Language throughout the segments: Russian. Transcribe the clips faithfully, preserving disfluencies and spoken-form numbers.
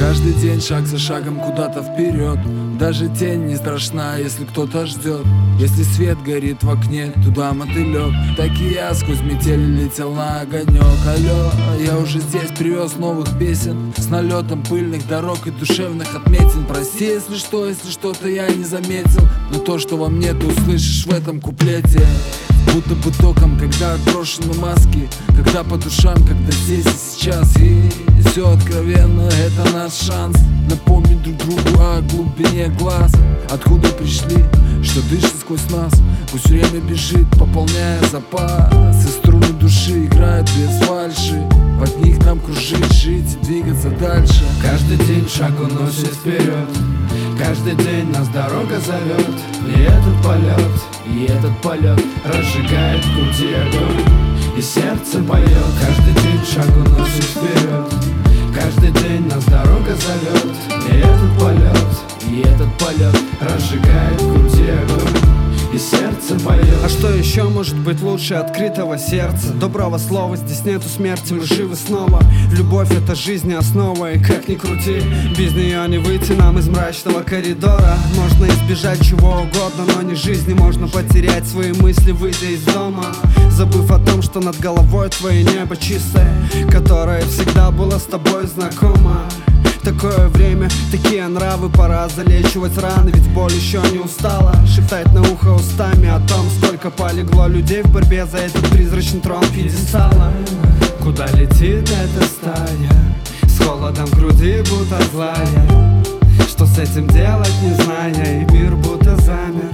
Каждый день шаг за шагом куда-то вперед. Даже тень не страшна, если кто-то ждет. Если свет горит в окне, туда мотылек. Так и я сквозь метель летел на огонек. Алло, я уже здесь привез новых песен с налетом пыльных дорог и душевных отметин. Прости, если что, если что-то я не заметил, но то, что во мне, ты услышишь в этом куплете. Будто бы током, когда отброшены маски, когда по душам, когда здесь и сейчас. И все откровенно, это наш шанс напомнить друг другу о глубине глаз. Откуда пришли, что дышит сквозь нас. Пусть время бежит, пополняя запасы. Струны души играют без фальши, под них нам кружить, жить и двигаться дальше. Каждый день шаг уносит вперед, каждый день нас дорога зовет. И этот полет, и этот полет разжигает в груди огонь, и сердце поет. Каждый день шаг уносит вперед, каждый день нас дорога зовет. И этот полет, и этот полет разжигает в груди огонь, и сердце поет. А что еще может быть лучше открытого сердца? Доброго слова, здесь нету смерти, мы живы снова. Любовь — это жизнь, основа, и как ни крути, без нее не выйти нам из мрачного коридора. Можно избежать чего угодно, но не жизни. Можно потерять свои мысли, выйдя из дома, забыв о том, что над головой твое небо чистое, которое всегда было с тобой знакомо. Такое время, такие нравы, пора залечивать раны, ведь боль еще не устала шептать на ухо устами о том, сколько полегло людей в борьбе за этот призрачный трон пьедестала. Куда летит эта стая, с холодом в груди будто злая, что с этим делать не зная, и мир будто замер.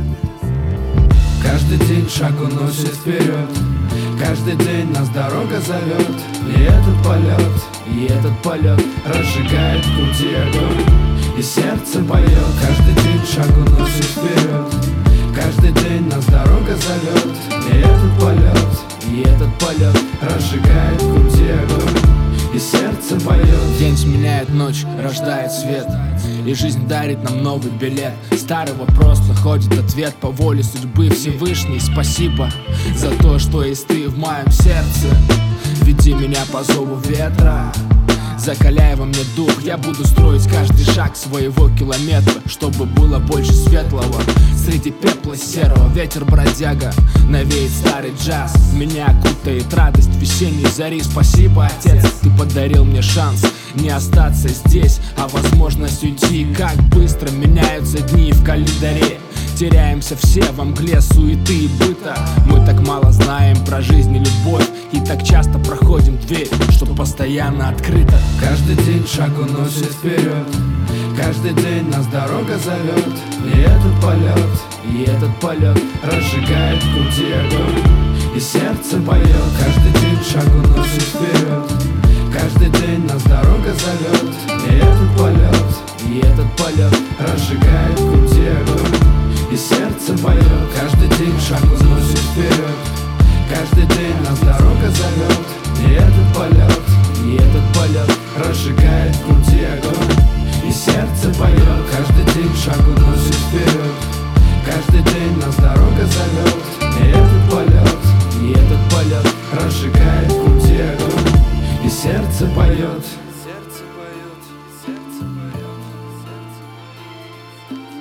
Каждый день шаг уносит вперед, каждый день нас дорога зовет. И этот полет, и этот полет разжигает в груди огонь, и сердце поет. Каждый день шаг уносит вперед, каждый день нас дорога зовет. И этот полет, и этот полет разжигает в груди огонь, и сердце поет. День сменяет ночь, рождает свет, и жизнь дарит нам новый билет. Старый вопрос находит ответ по воле судьбы Всевышний. Спасибо за то, что есть ты в моем сердце. Веди меня по зову ветра, закаляй во мне дух. Я буду строить каждый шаг своего километра, чтобы было больше светлого среди пепла серого. Ветер бродяга навеет старый джаз, меня окутает радость весенней зари. Спасибо, Отец, ты подарил мне шанс не остаться здесь, а возможность уйти. Как быстро меняются дни в календаре, теряемся все во мгле суеты и быта. Мы так мало знаем про жизнь и любовь, и так часто проходим дверь, что постоянно открыта. Каждый день шаг уносит вперед, каждый день нас дорога зовет. И этот полет, и этот полет разжигает в груди огонь, и сердце поет. Каждый день шаг уносит вперед, каждый день нас дорога зовет. И этот полет, и этот полет разжигает в груди огонь, и сердце поет. Каждый день шаг уносит вперед, каждый день нас дорога зовет. И этот полет, и этот полет разжигает в груди огонь, и сердце поет. Каждый день шаг уносит вперед, каждый день нас дорога зовет. И этот полет, и этот полет разжигает в груди огонь, и сердце поет. Сердце поет, сердце поет, сердце поет.